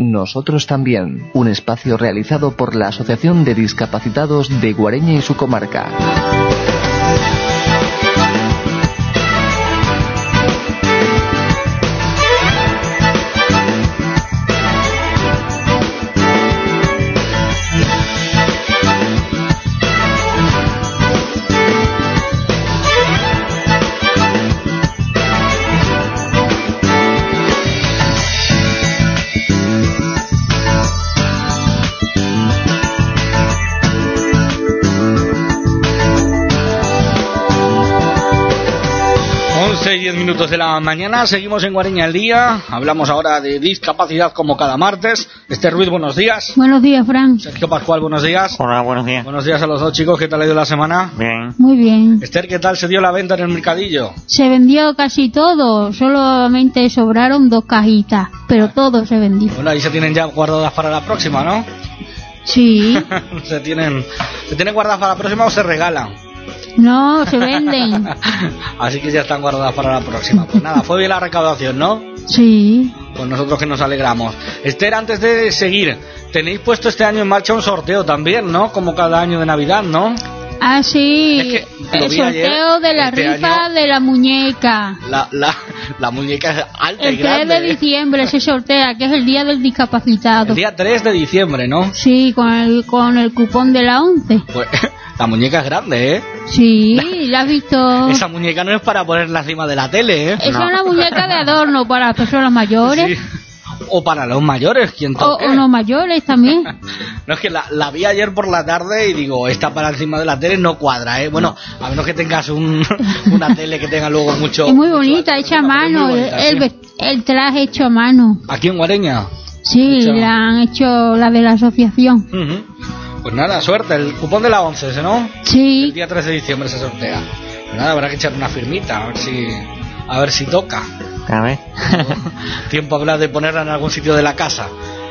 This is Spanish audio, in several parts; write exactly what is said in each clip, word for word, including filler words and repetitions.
Nosotros también, un espacio realizado por la Asociación de Discapacitados de Guareña y su comarca. diez minutos de la mañana, seguimos en Guareña al día. Hablamos ahora de discapacidad como cada martes. Esther Ruiz, buenos días. Buenos días, Fran. Sergio Pascual, buenos días. Hola, buenos días. Buenos días a los dos, chicos. ¿Qué tal ha ido la semana? Bien. Muy bien. Esther, ¿qué tal se dio la venta en el mercadillo? Se vendió casi todo, solamente sobraron dos cajitas, pero todo se vendió. Bueno, ahí se tienen ya guardadas para la próxima, ¿no? Sí. se tienen se tienen guardadas para la próxima o se regalan. No, se venden. Así que ya están guardadas para la próxima. Pues nada, fue bien la recaudación, ¿no? Sí. Pues nosotros que nos alegramos. Esther, antes de seguir, tenéis puesto este año en marcha un sorteo también, ¿no? Como cada año de Navidad, ¿no? Ah, sí. Es que el sorteo ayer, de la este rifa año, de la muñeca. La, la, la muñeca es alta el y grande. El tres de diciembre se sortea, que es el día del discapacitado. El día tres de diciembre, ¿no? Sí, con el, con el cupón de la once. Pues la muñeca es grande, ¿eh? Sí, la has visto. Esa muñeca no es para ponerla encima de la tele, ¿eh? Esa no. es una muñeca de adorno para las personas mayores. Sí. O para los mayores, quien toque. O, o los mayores también. No, es que la, la vi ayer por la tarde y digo, esta para encima de la tele no cuadra, ¿eh? Bueno, a menos que tengas un, una tele que tenga luego mucho... Es muy bonita, hecha a mano, bonita, el, sí. el traje hecho a mano. ¿Aquí en Guareña? Sí, hecho... la han hecho la de la asociación. Uh-huh. Pues nada, suerte, el cupón de la once, ¿no? Sí. El día tres de diciembre se sortea. Pues nada, habrá que echar una firmita, a ver si, a ver si toca. A ver. Tiempo habrá de ponerla en algún sitio de la casa.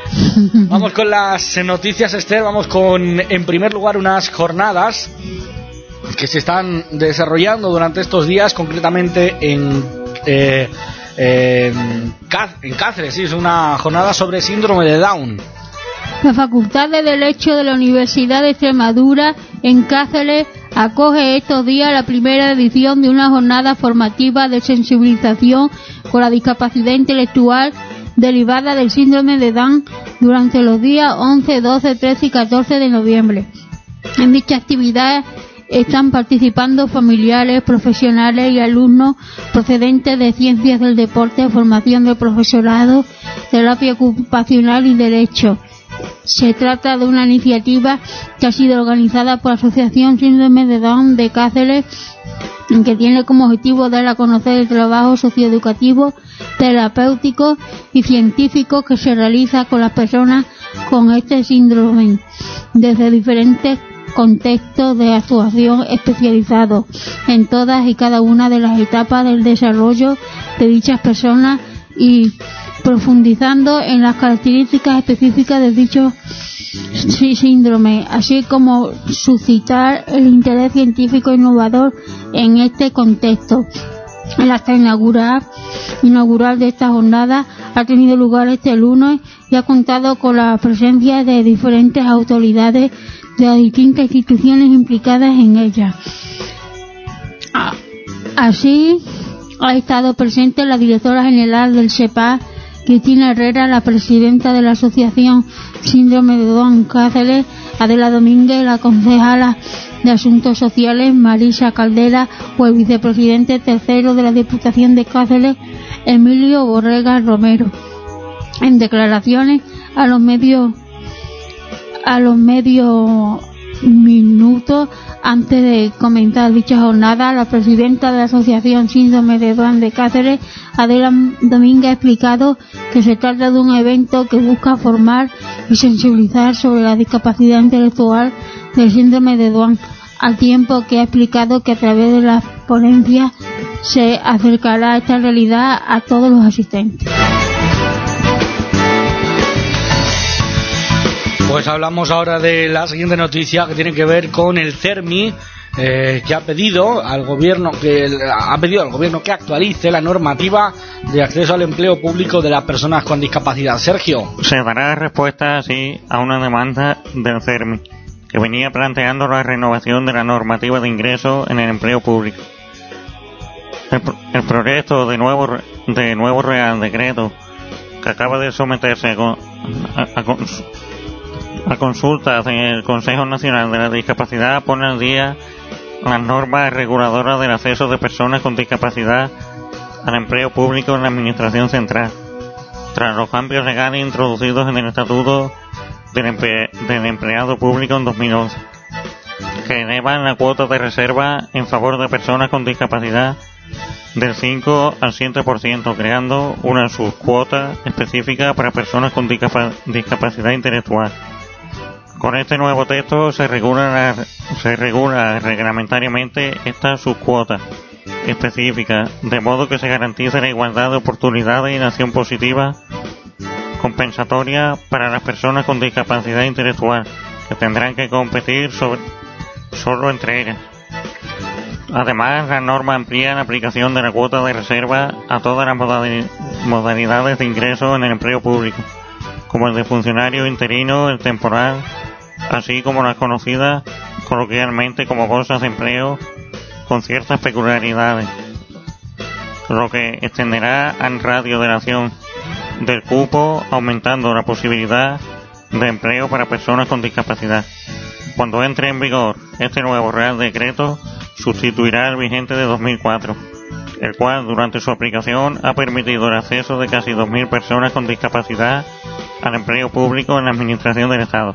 Vamos con las noticias, Esther. Vamos con, en primer lugar, unas jornadas que se están desarrollando durante estos días, concretamente en eh, eh, en Cáceres. Sí, es una jornada sobre síndrome de Down. La Facultad de Derecho de la Universidad de Extremadura en Cáceres acoge estos días la primera edición de una jornada formativa de sensibilización con la discapacidad intelectual derivada del síndrome de Down durante los días once, doce, trece y catorce de noviembre. En dicha actividad están participando familiares, profesionales y alumnos procedentes de ciencias del deporte, formación del profesorado, terapia ocupacional y derecho. Se trata de una iniciativa que ha sido organizada por la Asociación Síndrome de Down de Cáceres, que tiene como objetivo dar a conocer el trabajo socioeducativo, terapéutico y científico que se realiza con las personas con este síndrome, desde diferentes contextos de actuación especializados en todas y cada una de las etapas del desarrollo de dichas personas y profundizando en las características específicas de dicho síndrome, así como suscitar el interés científico innovador en este contexto. El acta inaugural, inaugural de esta jornada ha tenido lugar este lunes y ha contado con la presencia de diferentes autoridades de las distintas instituciones implicadas en ella. Así ha estado presente la directora general del SEPA, Cristina Herrera, la presidenta de la Asociación Síndrome de Down Cáceres, Adela Domínguez, la concejala de Asuntos Sociales, Marisa Caldera, o el vicepresidente tercero de la Diputación de Cáceres, Emilio Borrega Romero. En declaraciones a los medios a los medios minutos antes de comentar dicha jornada, la presidenta de la Asociación Síndrome de Down de Cáceres, Adela Domínguez, ha explicado que se trata de un evento que busca formar y sensibilizar sobre la discapacidad intelectual del síndrome de Down, al tiempo que ha explicado que a través de las ponencias se acercará esta realidad a todos los asistentes. Pues hablamos ahora de la siguiente noticia que tiene que ver con el CERMI, eh, que ha pedido al gobierno que ha pedido al gobierno que actualice la normativa de acceso al empleo público de las personas con discapacidad. Sergio. Se dará respuesta así a una demanda del CERMI, que venía planteando la renovación de la normativa de ingreso en el empleo público. El, el proyecto de nuevo de nuevo Real Decreto, que acaba de someterse con, a, a, a consultas en el Consejo Nacional de la Discapacidad, pone al día las normas reguladoras del acceso de personas con discapacidad al empleo público en la Administración Central, tras los cambios legales introducidos en el Estatuto del, emple, del Empleado Público en dos mil once, que elevan la cuota de reserva en favor de personas con discapacidad del cinco al siete por ciento, creando una subcuota específica para personas con discap- discapacidad intelectual. Con este nuevo texto se regula, la, se regula reglamentariamente esta subcuota específica, de modo que se garantice la igualdad de oportunidades y la acción positiva compensatoria para las personas con discapacidad intelectual, que tendrán que competir sobre, solo entre ellas. Además, la norma amplía la aplicación de la cuota de reserva a todas las modalidades de ingreso en el empleo público, como el de funcionario interino, el temporal, así como las conocidas coloquialmente como bolsas de empleo con ciertas peculiaridades, lo que extenderá al radio de la acción del cupo, aumentando la posibilidad de empleo para personas con discapacidad. Cuando entre en vigor este nuevo Real Decreto, sustituirá el vigente de dos mil cuatro, el cual durante su aplicación ha permitido el acceso de casi dos mil personas con discapacidad al empleo público en la Administración del Estado.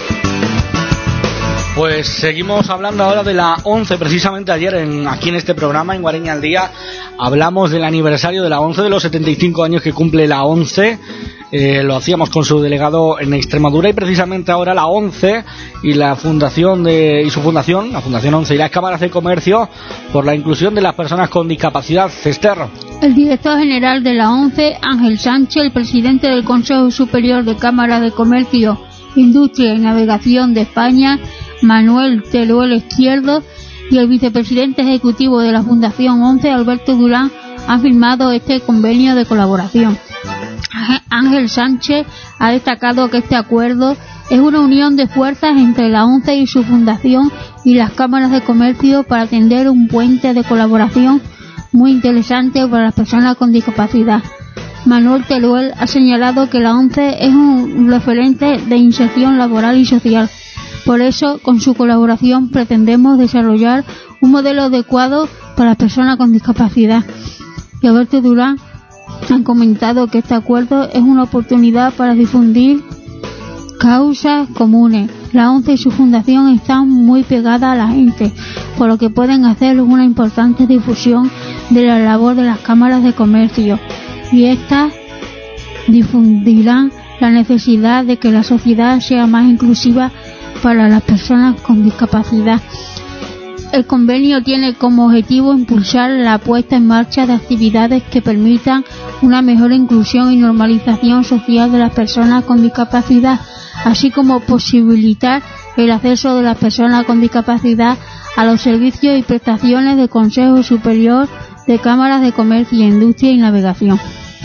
Pues seguimos hablando ahora de la ONCE. Precisamente ayer en, aquí en este programa, en Guareña al Día, hablamos del aniversario de la ONCE, de los setenta y cinco años que cumple la ONCE. Eh, lo hacíamos con su delegado en Extremadura, y precisamente ahora la ONCE y la fundación de y su fundación, la Fundación ONCE y las cámaras de comercio por la inclusión de las personas con discapacidad. Cester. El director general de la ONCE, Ángel Sánchez, el presidente del Consejo Superior de Cámaras de Comercio, Industria y Navegación de España, Manuel Teruel Izquierdo, y el vicepresidente ejecutivo de la Fundación ONCE, Alberto Durán, han firmado este convenio de colaboración. Ángel Sánchez ha destacado que este acuerdo es una unión de fuerzas entre la ONCE y su fundación y las cámaras de comercio para tender un puente de colaboración muy interesante para las personas con discapacidad. Manuel Teruel ha señalado que la ONCE es un referente de inserción laboral y social. Por eso, con su colaboración pretendemos desarrollar un modelo adecuado para las personas con discapacidad. Y Alberto Durán han comentado que este acuerdo es una oportunidad para difundir causas comunes. La ONCE y su fundación están muy pegadas a la gente, por lo que pueden hacer una importante difusión de la labor de las cámaras de comercio, y estas difundirán la necesidad de que la sociedad sea más inclusiva para las personas con discapacidad. El convenio tiene como objetivo impulsar la puesta en marcha de actividades que permitan una mejor inclusión y normalización social de las personas con discapacidad, así como posibilitar el acceso de las personas con discapacidad a los servicios y prestaciones del Consejo Superior de Cámaras de Comercio, Industria y Navegación.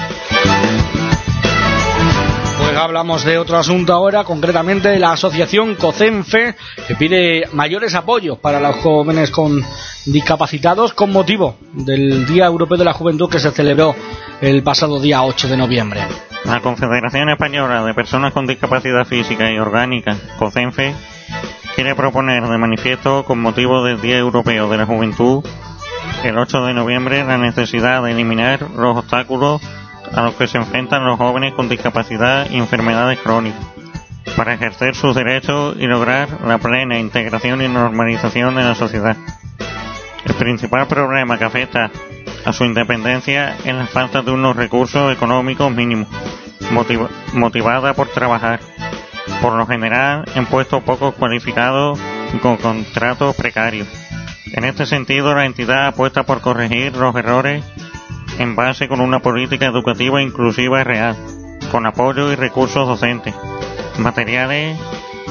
Pues hablamos de otro asunto ahora, concretamente de la asociación COCENFE, que pide mayores apoyos para los jóvenes con discapacitados con motivo del Día Europeo de la Juventud, que se celebró el pasado día ocho de noviembre. La Confederación Española de Personas con Discapacidad Física y Orgánica, COCENFE, quiere proponer de manifiesto, con motivo del Día Europeo de la Juventud, el ocho de noviembre, la necesidad de eliminar los obstáculos a los que se enfrentan los jóvenes con discapacidad y enfermedades crónicas, para ejercer sus derechos y lograr la plena integración y normalización en la sociedad. El principal problema que afecta a su independencia es la falta de unos recursos económicos mínimos, motiv- motivada por trabajar, por lo general en puestos poco cualificados y con contratos precarios. En este sentido, la entidad apuesta por corregir los errores en base con una política educativa inclusiva y real, con apoyo y recursos docentes, materiales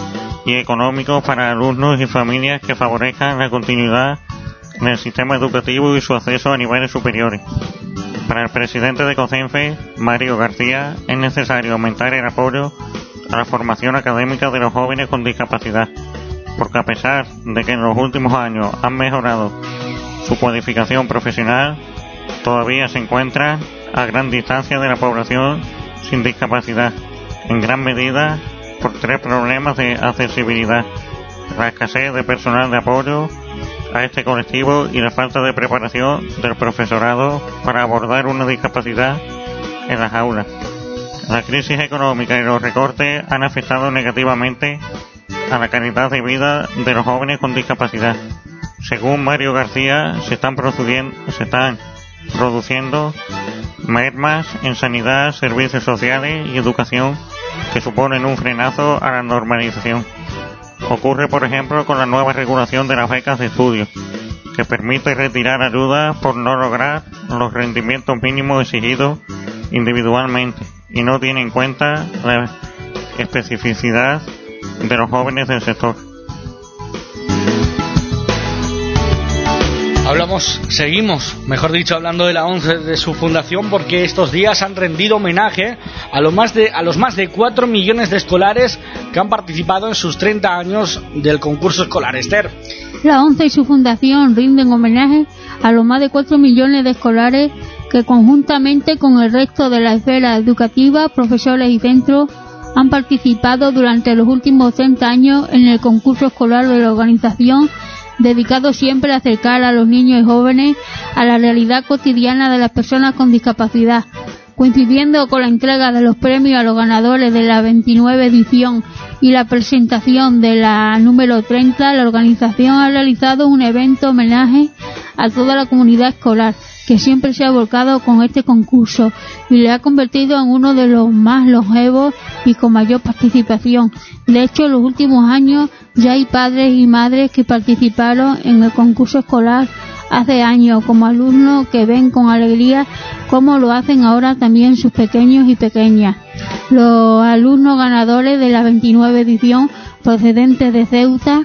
y económicos para alumnos y familias que favorezcan la continuidad del sistema educativo y su acceso a niveles superiores. Para el presidente de COCENFE, Mario García, es necesario aumentar el apoyo a la formación académica de los jóvenes con discapacidad, porque a pesar de que en los últimos años han mejorado su cualificación profesional, todavía se encuentran a gran distancia de la población sin discapacidad, en gran medida por tres problemas de accesibilidad: la escasez de personal de apoyo a este colectivo y la falta de preparación del profesorado para abordar una discapacidad en las aulas. La crisis económica y los recortes han afectado negativamente a la calidad de vida de los jóvenes con discapacidad. Según Mario García, se están produciendo, se están produciendo mermas en sanidad, servicios sociales y educación que suponen un frenazo a la normalización. Ocurre, por ejemplo, con la nueva regulación de las becas de estudio, que permite retirar ayuda por no lograr los rendimientos mínimos exigidos individualmente y no tiene en cuenta la especificidad de los jóvenes del sector. Hablamos, seguimos, mejor dicho, hablando de la ONCE, de su fundación, porque estos días han rendido homenaje a, lo más de, a los más de cuatro millones de escolares que han participado en sus treinta años del concurso escolar. Esther. La ONCE y su fundación rinden homenaje a los más de cuatro millones de escolares que conjuntamente con el resto de la esfera educativa, profesores y centros, han participado durante los últimos treinta años en el concurso escolar de la organización, dedicado siempre a acercar a los niños y jóvenes a la realidad cotidiana de las personas con discapacidad. Coincidiendo con la entrega de los premios a los ganadores de la veintinueve edición y la presentación de la número treinta, la organización ha realizado un evento homenaje a toda la comunidad escolar que siempre se ha volcado con este concurso y le ha convertido en uno de los más longevos y con mayor participación. De hecho, en los últimos años ya hay padres y madres que participaron en el concurso escolar hace años como alumnos que ven con alegría cómo lo hacen ahora también sus pequeños y pequeñas. Los alumnos ganadores de la veintinueve edición, procedentes de Ceuta,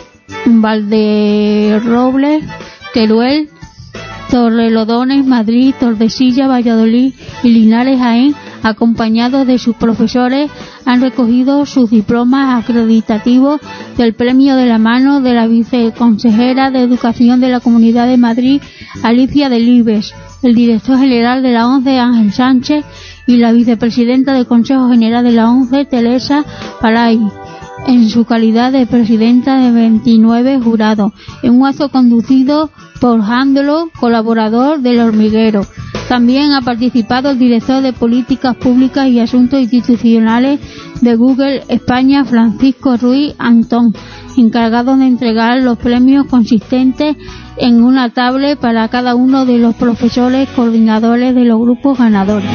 Valderrobles, Teruel, Torrelodones, Madrid, Tordesillas, Valladolid y Linares, Jaén, acompañados de sus profesores, han recogido sus diplomas acreditativos del premio de la mano de la viceconsejera de Educación de la Comunidad de Madrid, Alicia Delibes, el director general de la ONCE, Ángel Sánchez, y la vicepresidenta del Consejo General de la ONCE, Teresa Palay, en su calidad de presidenta de veintinueve jurados, en un acto conducido por Jándolo, colaborador del Hormiguero. También ha participado el director de Políticas Públicas y Asuntos Institucionales de Google España, Francisco Ruiz Antón, encargado de entregar los premios consistentes en una tablet para cada uno de los profesores coordinadores de los grupos ganadores.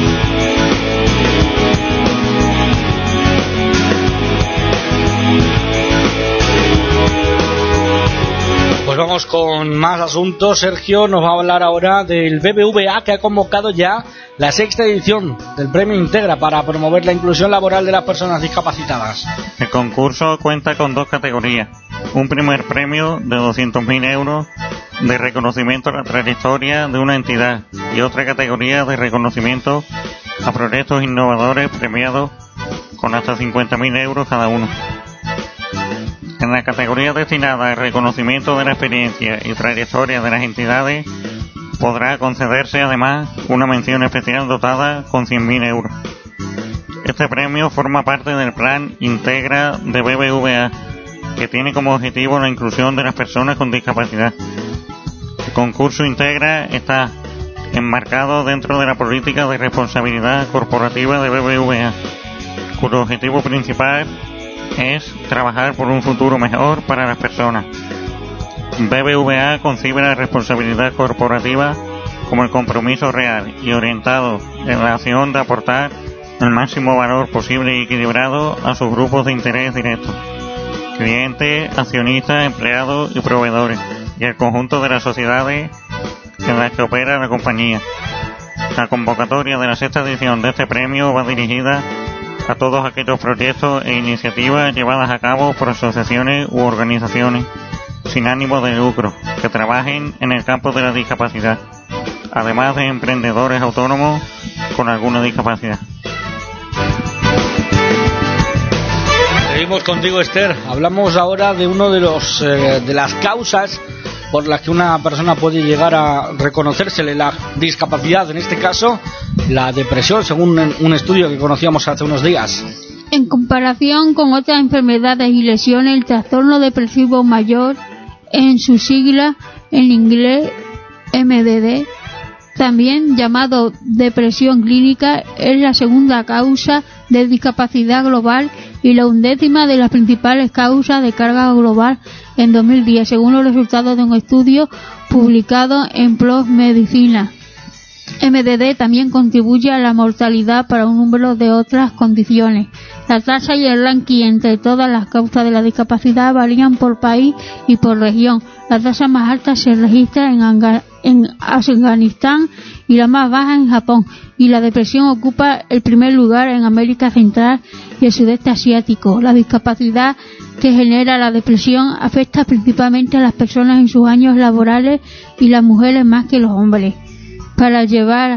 Pues vamos con más asuntos. Sergio nos va a hablar ahora del B B V A, que ha convocado ya la sexta edición del Premio Integra para promover la inclusión laboral de las personas discapacitadas. El concurso cuenta con dos categorías: un primer premio de doscientos mil euros de reconocimiento a la trayectoria de una entidad y otra categoría de reconocimiento a proyectos innovadores premiados con hasta cincuenta mil euros cada uno. En la categoría destinada al reconocimiento de la experiencia y trayectoria de las entidades podrá concederse además una mención especial dotada con cien mil euros. Este premio forma parte del Plan Integra de B B V A, que tiene como objetivo la inclusión de las personas con discapacidad. El concurso Integra está enmarcado dentro de la política de responsabilidad corporativa de B B V A, cuyo objetivo principal es trabajar por un futuro mejor para las personas. B B V A concibe la responsabilidad corporativa como el compromiso real y orientado en la acción de aportar el máximo valor posible y equilibrado a sus grupos de interés directos: clientes, accionistas, empleados y proveedores, y el conjunto de las sociedades en las que opera la compañía. La convocatoria de la sexta edición de este premio va dirigida a todos aquellos proyectos e iniciativas llevadas a cabo por asociaciones u organizaciones sin ánimo de lucro que trabajen en el campo de la discapacidad, además de emprendedores autónomos con alguna discapacidad. Seguimos contigo, Esther. Hablamos ahora de uno de los eh, de las causas por las que una persona puede llegar a reconocérsele la discapacidad, en este caso la depresión, según un estudio que conocíamos hace unos días. En comparación con otras enfermedades y lesiones, el trastorno depresivo mayor, en su sigla en inglés M D D, también llamado depresión clínica, es la segunda causa de discapacidad global y la undécima de las principales causas de carga global en dos mil diez, según los resultados de un estudio publicado en P L O S Medicina. M D D también contribuye a la mortalidad para un número de otras condiciones. La tasa y el ranking entre todas las causas de la discapacidad varían por país y por región. La tasa más alta se registra en, Anga- en Afganistán y la más baja en Japón. Y la depresión ocupa el primer lugar en América Central y el sudeste asiático. La discapacidad que genera la depresión afecta principalmente a las personas en sus años laborales y las mujeres más que los hombres. Para llevar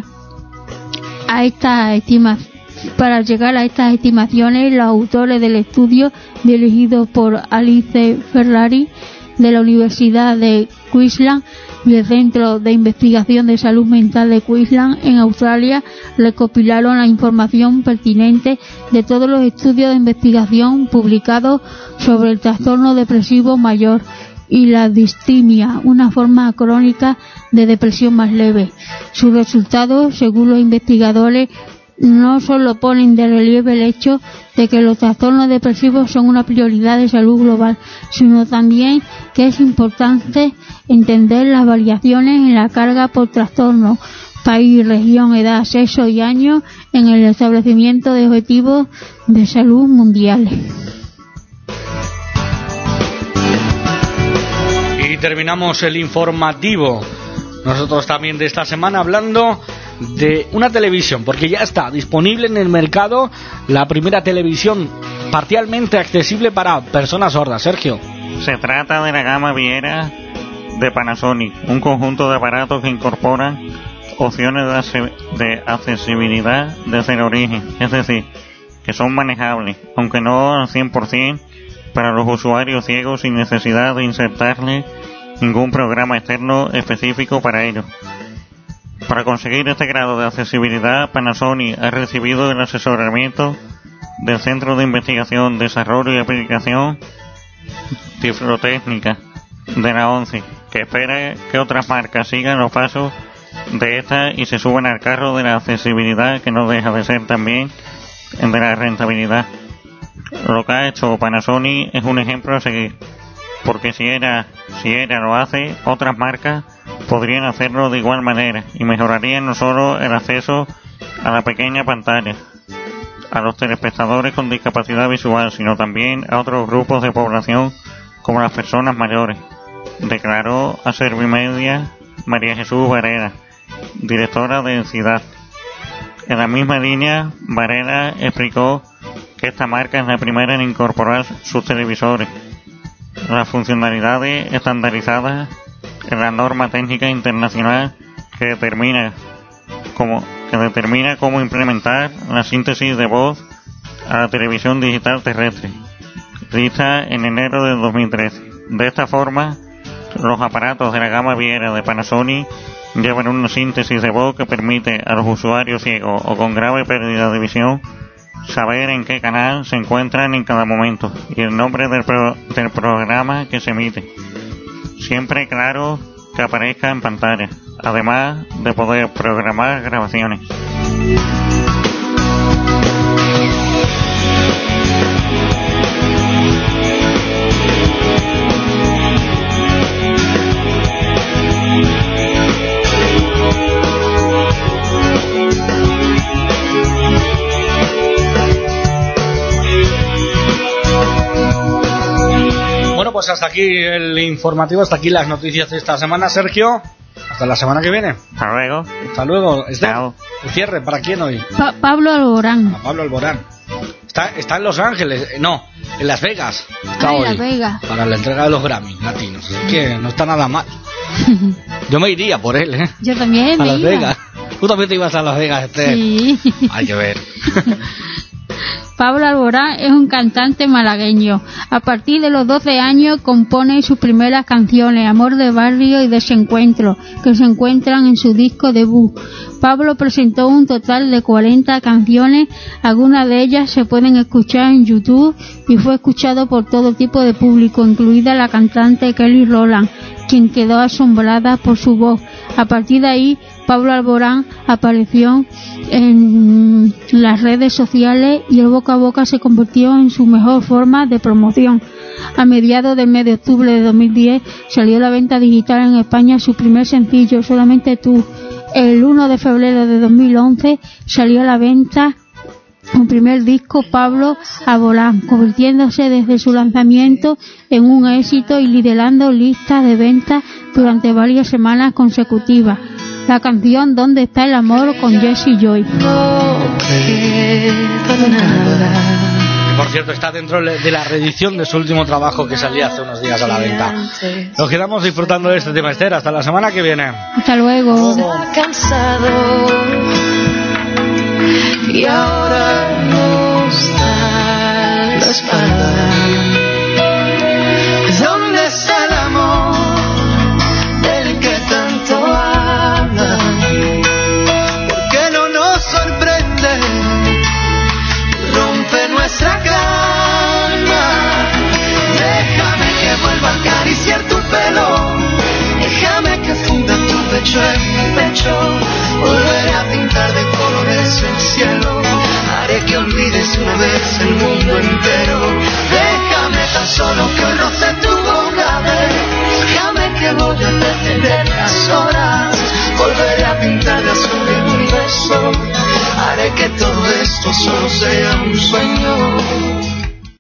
a estas estimaciones, para llegar a estas estimaciones, los autores del estudio, dirigido por Alice Ferrari de la Universidad de Queensland y el Centro de Investigación de Salud Mental de Queensland en Australia, recopilaron la información pertinente de todos los estudios de investigación publicados sobre el trastorno depresivo mayor y la distimia, una forma crónica de depresión más leve. Sus resultados, según los investigadores, no solo ponen de relieve el hecho de que los trastornos depresivos son una prioridad de salud global, sino también que es importante entender las variaciones en la carga por trastorno, país, región, edad, sexo y año en el establecimiento de objetivos de salud mundiales. Y terminamos el informativo, nosotros también de esta semana, hablando de una televisión, porque ya está disponible en el mercado la primera televisión parcialmente accesible para personas sordas. Sergio. Se trata de la gama Viera de Panasonic, un conjunto de aparatos que incorporan opciones de, ace- de accesibilidad desde el origen, es decir, que son manejables, aunque no al cien por ciento, para los usuarios ciegos sin necesidad de insertarle ningún programa externo específico para ello. Para conseguir este grado de accesibilidad, Panasonic ha recibido el asesoramiento del Centro de Investigación, Desarrollo y Aplicación Tiflotécnica de la ONCE, que espera que otras marcas sigan los pasos de esta y se suban al carro de la accesibilidad, que no deja de ser también el de la rentabilidad. Lo que ha hecho Panasonic es un ejemplo a seguir, porque si era, si era lo hace, otras marcas podrían hacerlo de igual manera y mejorarían no solo el acceso a la pequeña pantalla a los telespectadores con discapacidad visual, sino también a otros grupos de población como las personas mayores, declaró a Servimedia María Jesús Varela, directora de Entidad. En la misma línea, Varela explicó que esta marca es la primera en incorporar sus televisores, las funcionalidades estandarizadas en la norma técnica internacional que determina cómo, que determina cómo implementar la síntesis de voz a la televisión digital terrestre, lista en enero de dos mil trece. De esta forma, los aparatos de la gama Viera de Panasonic llevan una síntesis de voz que permite a los usuarios ciegos o con grave pérdida de visión saber en qué canal se encuentran en cada momento y el nombre del, pro, del programa que se emite, siempre claro que aparezca en pantalla, además de poder programar grabaciones. Bueno, pues hasta aquí el informativo, hasta aquí las noticias de esta semana, Sergio. Hasta la semana que viene. Hasta luego. Hasta luego. Esther, Chao. el cierre, ¿para quién hoy? Pa- Pablo Alborán. A Pablo Alborán. está, está en Los Ángeles, eh, no, en Las Vegas. Está Ah, en hoy, Las Vegas. para la entrega de los Grammy latinos. Así que no está nada mal. Yo me iría por él, ¿eh? Yo también A me Las iba. Vegas. Tú también te ibas a Las Vegas, Esther. Sí. Hay que ver. Pablo Alborán es un cantante malagueño. A partir de los doce años compone sus primeras canciones, Amor de Barrio y Desencuentro, que se encuentran en su disco debut. Pablo presentó un total de cuarenta canciones, algunas de ellas se pueden escuchar en YouTube y fue escuchado por todo tipo de público, incluida la cantante Kelly Rowland, quien quedó asombrada por su voz. A partir de ahí, Pablo Alborán apareció en las redes sociales y el boca a boca se convirtió en su mejor forma de promoción. A mediados del mes de octubre de dos mil diez salió a la venta digital en España su primer sencillo, Solamente Tú. El uno de febrero de dos mil once salió a la venta un primer disco, Pablo Alborán, convirtiéndose desde su lanzamiento en un éxito y liderando listas de ventas durante varias semanas consecutivas. La canción ¿Dónde está el amor? Con Jessie Joy. Por cierto, está dentro de la reedición de su último trabajo que salía hace unos días a la venta. Nos quedamos disfrutando de este tema, Esther. Hasta la semana que viene. Hasta luego. Cansado y ahora nos da la espalda. ¿Dónde está el amor del que tanto habla? ¿Por qué no nos sorprende? Rompe nuestra calma. Déjame que vuelva a acariciar tu pelo. Déjame que funda tu pecho en mi pecho. Volveré a pintar de colores el cielo. Haré que olvides una vez el mundo entero. Déjame tan solo que hoy roce tu boca. Déjame que voy a detener las horas. Volveré a pintar de azul el universo. Haré que todo esto solo sea un sueño.